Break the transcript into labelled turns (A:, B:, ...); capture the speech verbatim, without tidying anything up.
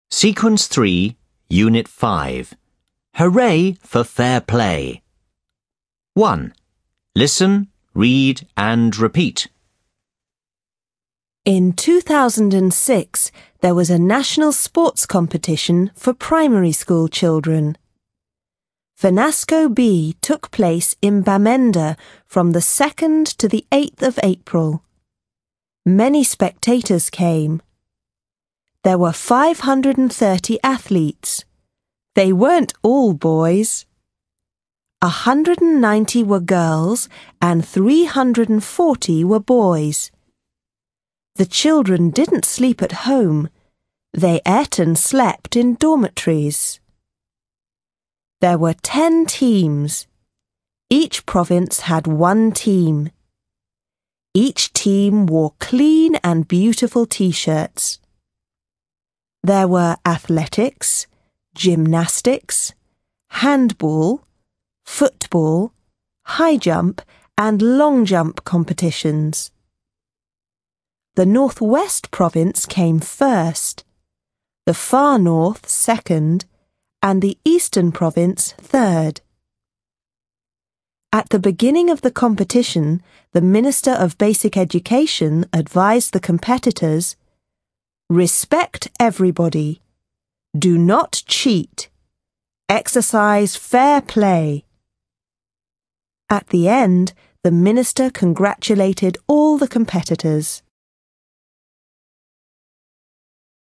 A: Sequence three, Unit five. Hooray for fair play. one. Listen, read and repeat.
B: In two thousand six, there was a national sports competition for primary school children. FENASCO B took place in Bamenda from the second to the eighth of April. Many spectators came. There were five hundred thirty athletes. They weren't all boys. one hundred ninety were girls and three hundred forty were boys. The children didn't sleep at home. They ate and slept in dormitories. There were ten teams. Each province had one team. Each team wore clean and beautiful t-shirts. There were athletics, gymnastics, handball, football, high jump and long jump competitions. The Northwest Province came first, the Far North second, and the Eastern Province third. At the beginning of the competition, the Minister of Basic Education advised the competitors, "Respect everybody. Do not cheat. Exercise fair play." At the end, the minister congratulated all the competitors.